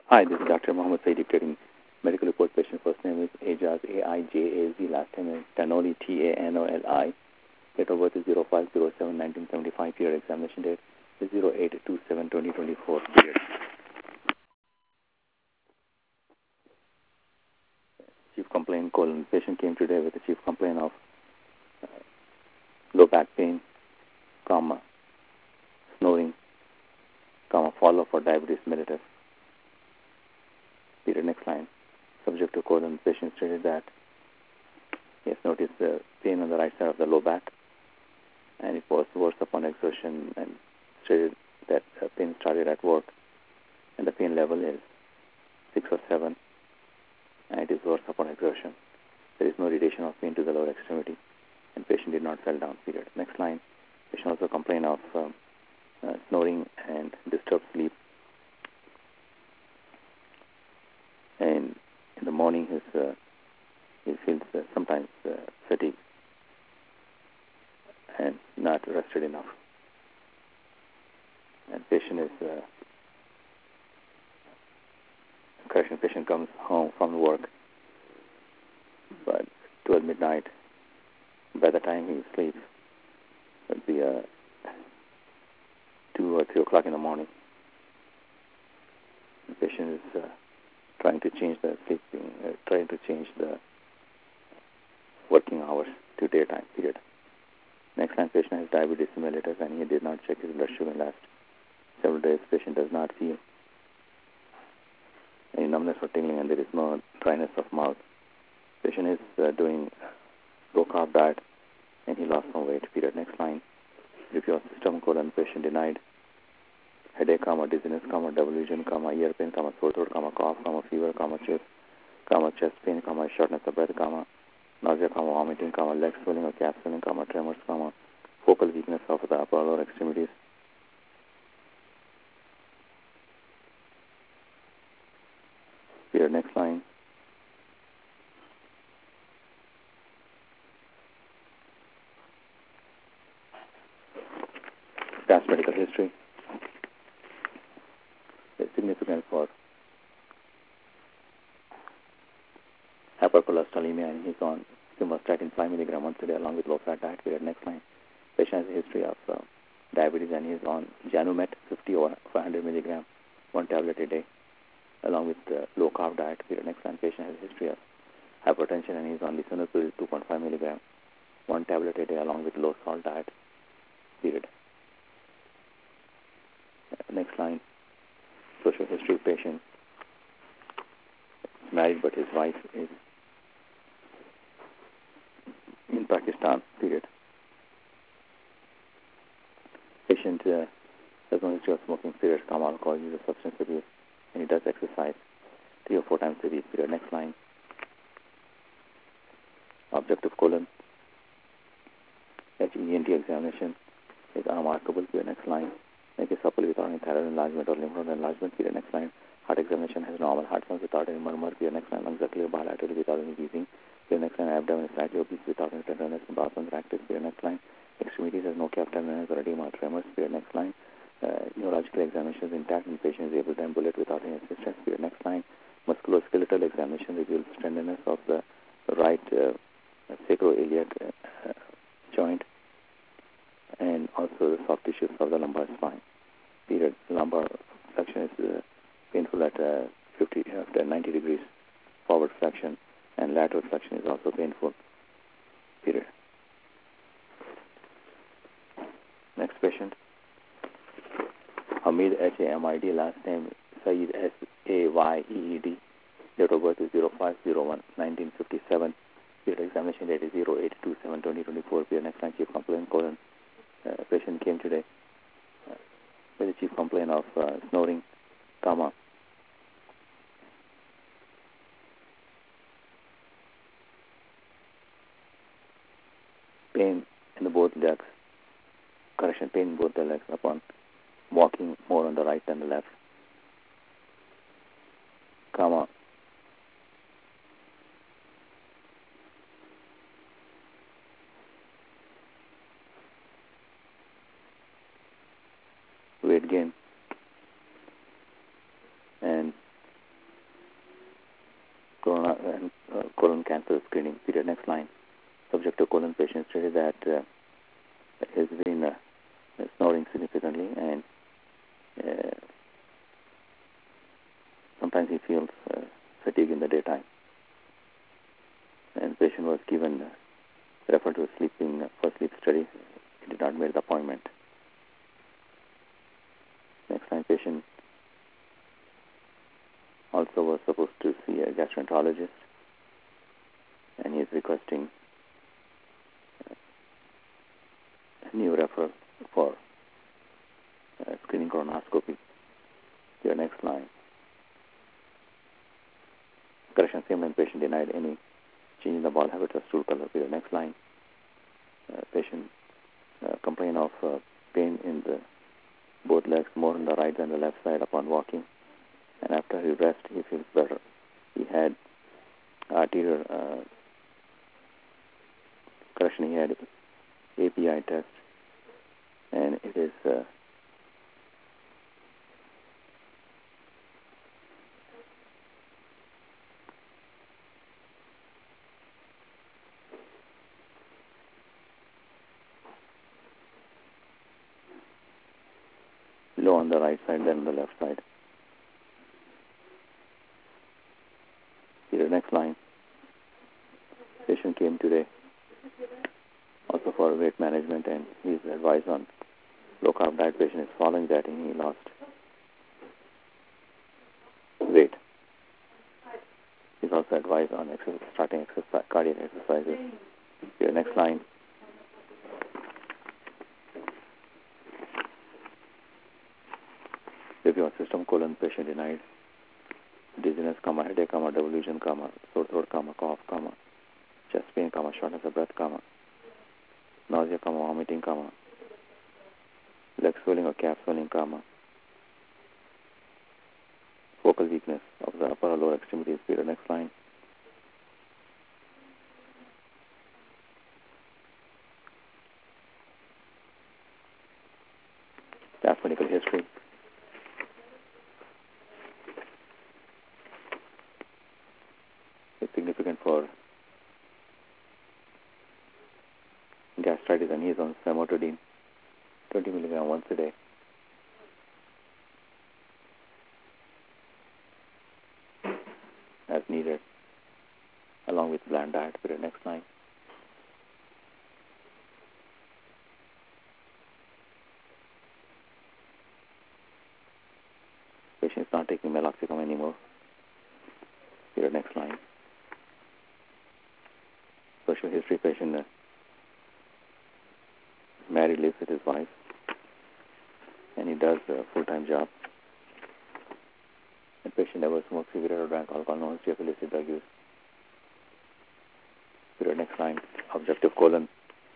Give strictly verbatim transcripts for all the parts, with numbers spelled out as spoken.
Hi, this is Doctor Mohammed Saidi getting medical report. Patient first name is Ajaz, A I J A Z. Last name is Tanoli, T A N O L I. Date of birth is zero five zero seven nineteen seventy-five. Period. Examination date is zero eight two seven twenty twenty-four. Period. Chief complaint colon. Patient came today with a chief complaint of uh, low back pain, comma, snoring, comma, follow for diabetes mellitus. Period. Next line. Subject to colon. Patient stated that he has noticed the pain on the right side of the low back, and it was worse upon exertion, and stated that uh, pain started at work, and the pain level is six or seven, and it is worse upon exertion. There is no relation of pain to the lower extremity, and patient did not fall down. Period. Next line. Patient also complained of um, uh, snoring and disturbed sleep, and in the morning his uh, he feels uh, sometimes uh, fatigue and not rested enough. And patient is uh, correction. Patient comes home from work, but toward midnight, by the time he sleeps, it would be uh, two or three o'clock in the morning. The patient is uh, trying to change the sleeping, uh, trying to change the working hours to daytime. Period. Next line. Patient has diabetes mellitus, and he did not check his blood sugar in the last several days. Patient does not feel any numbness or tingling, and there is no dryness of mouth. Patient is uh, doing low carb diet, and he lost some weight. Period. Next line. Review of system colon. Patient denied headache, comma, dizziness, comma, double vision, comma, ear pain, comma, sore throat, comma, cough, comma, fever, comma, chest, comma, chest pain, comma, shortness of breath, comma, nausea, comma, vomiting, comma, leg swelling or calf swelling, comma, tremors, comma, focal weakness of the upper or lower extremities. Period. Next line. Past medical history is significant for hypercholesterolemia, and he's on simvastatin five milligram once a day along with low-fat diet. Period. Next line. Patient has a history of uh, diabetes, and he's on Janumet fifty or five hundred milligram, one tablet a day, along with uh, low-carb diet. Period. Next line. Patient has a history of hypertension, and he's on lisinopril two point five milligram, one tablet a day, along with low-salt diet. Period. Uh, next line. Social history. Patient is married, but his wife is in Pakistan. Period. Patient uh, has no history of smoking cigarettes, comma, alcohol, use of substance abuse, and he does exercise three or four times a week. Period. Next line. Objective colon. H E N T examination is unremarkable. Period. Next line. Make a supple without any thyroid enlargement or lymph node enlargement. Period. Next line. Heart examination has normal heart sounds without any murmur. Period. Next line. Lungs are clear bilaterally without any wheezing. Period. Next line. Abdomen is slightly obese without any tenderness and bowel contracted. Period. Next line. Extremities has no calf tenderness or edema or tremors. Period. Next line. Uh, neurological examination is intact, and the patient is able to ambulate without any assistance. Period. Next line. Musculoskeletal examination reveals tenderness of the right uh, sacroiliac uh, joint, and also the soft tissues of the lumbar spine. Period. Lumbar flexion is uh, painful at uh, fifty, after ninety degrees forward flexion, and lateral flexion is also painful. Period. Next patient. Hamid, H A M I D, last name Saeed, S A Y E E D. Date of birth is zero five zero one nineteen fifty-seven. Period. Examination date is zero eight two seven twenty twenty-four. Period. Next line. Chief complaint colon. Uh, patient came today uh, with a chief complaint of uh, snoring, comma, pain in the both legs, correction, pain in both the legs upon walking more on the right than the left, comma, weight gain, and cancer screening. Period. Next line. Subject to colon patient stated that uh, has been uh, snoring significantly, and uh, sometimes he feels uh, fatigue in the daytime. And the patient was given uh, referred to a sleeping uh, for sleep study. He did not make the appointment. Next line. Patient also was supposed to see a gastroenterologist, and he is requesting a new referral for uh, screening colonoscopy. Your next line. Correction. Same line. Patient denied any change in the bowel habits or stool color. Your next line. Uh, patient uh, complained of uh, pain in the both legs, more on the right than the left side upon walking, and after he rest he feels better. He had arterial uh, correction. He had A P I test, and it is uh, low on the right side than on the left side. Here, next line. Patient came today also for weight management, and he is advised on low carb diet. Patient is following that, and he lost weight. He is also advised on exercise, starting exercise, cardiac exercises. Here, next line. Review on system colon. Patient denied dizziness, comma, headache, comma, devolution, comma, sore throat, comma, cough, comma, chest pain, comma, shortness of breath, comma, nausea, comma, vomiting, comma, leg swelling or calf swelling, comma, focal weakness of the upper or lower extremities. Period. Next line. Staff medical history. It's significant for gastritis, and he is on famotidine, twenty milligram once a day. As needed, along with bland diet. Period. Next line. Patient is not taking meloxicam anymore. Period. Next line. Social history. Patient uh, married, lives with his wife, and he does a full-time job. The patient never smoked cigarette or drank alcohol, no history of illicit drug use. Period. Next line. Objective colon.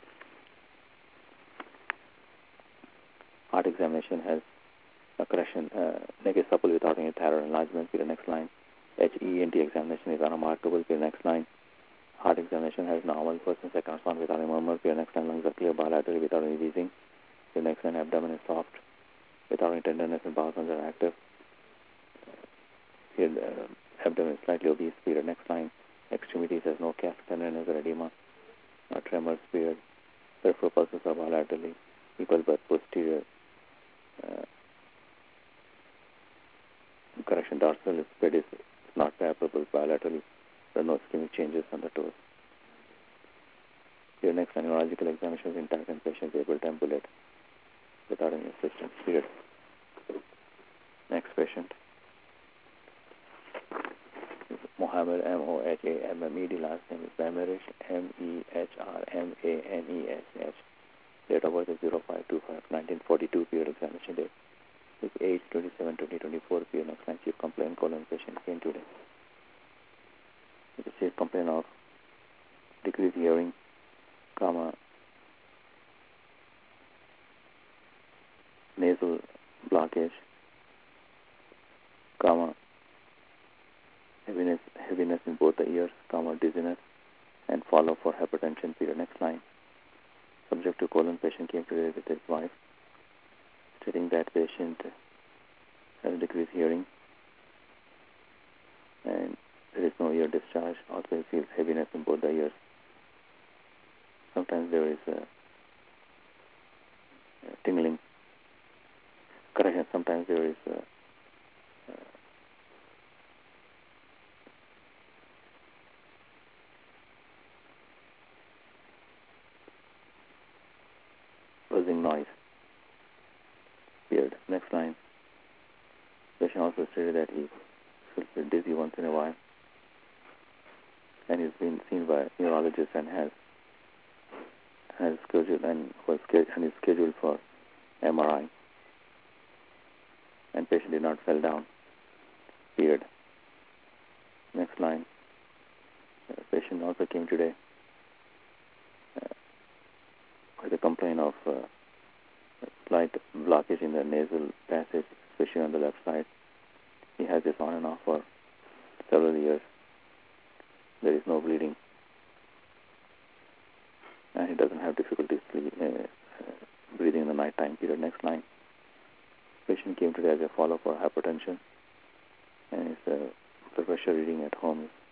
Heart examination has a correction, uh, naked supple without any thyroid enlargement. Period. Next line. H E N T examination is unremarkable. Period. Next line. Heart examination has normal person second respond without any murmur. Period. Next line. Lungs are clear bilaterally without any wheezing. Period. Next line. Abdomen is soft without any tenderness, and bowels are active. Here, uh, abdomen is slightly obese. Period. Next line. Extremities has no calf tenderness or edema, no tremors. Period. Peripheral pulses are bilaterally equal but posterior. Uh, correction. Dorsal bed is not palpable bilaterally. There are no ischemic changes on the toes. Here, next line. Neurological examination is intact, and patient is able to ambulate without any assistance. Period. Next patient. Mohammed, M O H A M M E D, last name is Mehmerish, M E H R M A N E S H. Date of birth is zero five two five nineteen forty-two. Period. Examination date is eight twenty-seven twenty twenty-four. Period. Next line. Chief complaint colon. Patient came today. The chief complaint of decreased hearing, comma, nasal blockage, comma, heaviness, heaviness in both the ears, comma, dizziness, and follow for hypertension. Period. Next line. Subject to colon. Patient came today with his wife, stating that patient has decreased hearing, and there is no ear discharge. Also, he feels heaviness of the ears. Sometimes there is a, a tingling. Correction, sometimes there is a, a buzzing noise. Weird. Next line. Patient also stated that he feels a bit dizzy once in a while, and he's been seen by a neurologist and has has scheduled and was and is scheduled for M R I. And patient did not fall down. Weird. Next line. Uh, patient also came today uh, with a complaint of uh, a slight blockage in the nasal passage, especially on the left side. He has this on and off for several years. There is no bleeding, and he doesn't have difficulty sleep, uh, uh, breathing in the night time period. Next line. Patient came today as a follow-up for hypertension, and his uh, blood pressure reading at home is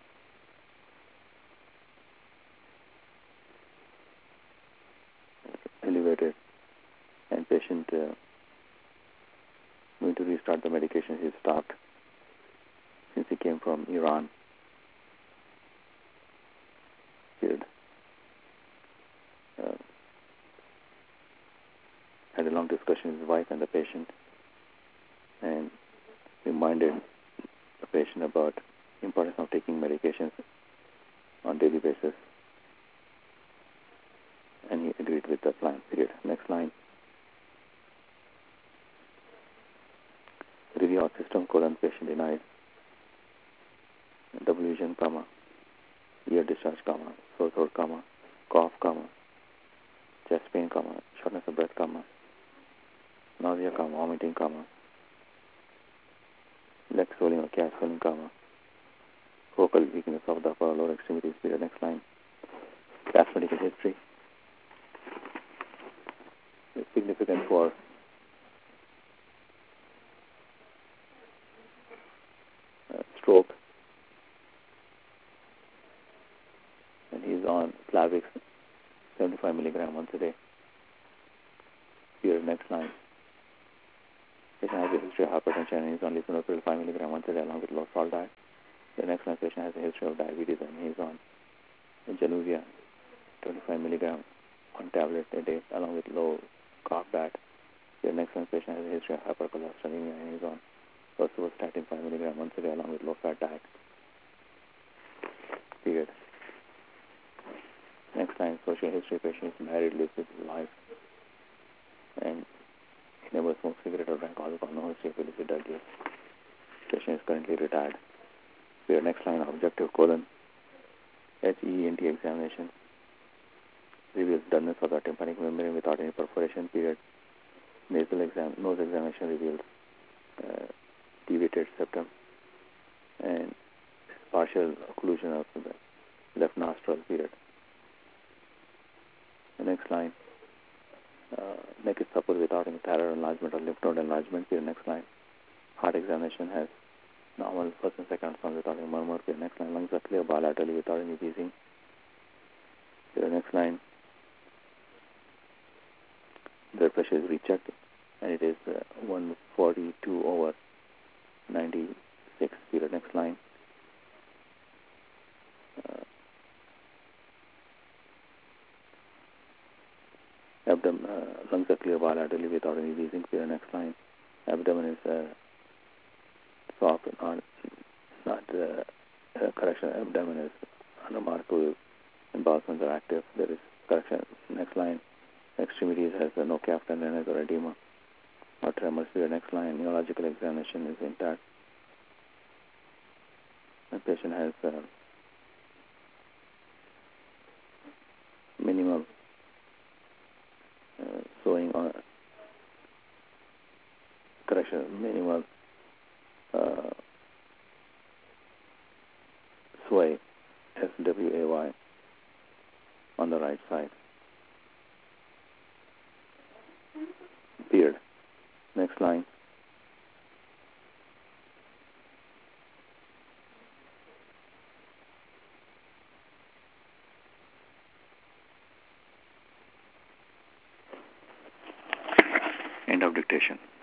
elevated, and patient uh, going to restart the medication he stopped since he came from Iran. Good. Uh, had a long discussion with his wife and the patient, and reminded the patient about the importance of taking medications on a daily basis, and he agreed with the plan. Period. Next line. Review of system colon patient denied. W vision, comma, ear discharge, comma, sore throat, comma, cough, comma, chest pain, comma, shortness of breath, comma, nausea, comma, vomiting, comma, leg swelling or calf swelling, comma, focal weakness of the upper or lower extremities. Period. Next line. Past medical history. It's significant for uh, stroke, and he's on Plavix seventy-five milligram once a day. Period. Next line. Patient has a history of hypertension and he's on lisinopril five milligram once a day along with low salt diet. The next line, patient has a history of diabetes and he's on Januvia twenty-five milligram one tablet a day along with low carb diet. The next one, patient has a history of hypercholesterolemia and he's on rosuvastatin five milligram once a day along with low fat diet. Period. Next line, social history, patient is married, lives with his wife, and he never smoked cigarette or drank alcohol, no history of illicit drug use. Patient is currently retired. Period. Next line, objective colon H E N T examination reveals dullness of the tympanic membrane without any perforation. Period. Nasal exam, nose examination reveals uh, deviated septum and partial occlusion of the left nostril. Period. The next line, uh, neck is supple without any thyroid enlargement or lymph node enlargement. Period. Next line, heart examination has normal first and second sound without any murmur. Period. Next line, lungs are clear bilaterally without any wheezing. Period. Next line, blood pressure is rechecked and it is uh, one forty-two over ninety-six. Period. Next line, uh, abdomen, uh, lungs are clear bilaterally without any wheezing. Period. Next line, abdomen is uh, soft, not, not uh, uh, correction, abdomen is unremarkable and bowel movements are active. There is correction. Next line, extremities has uh, no calf tenderness or edema or tremors. Period. Next line, neurological examination is intact. The patient has uh, minimal uh, swelling on correction, minimal uh, sway, S W A Y, on the right side. Beard. Next line. End of dictation.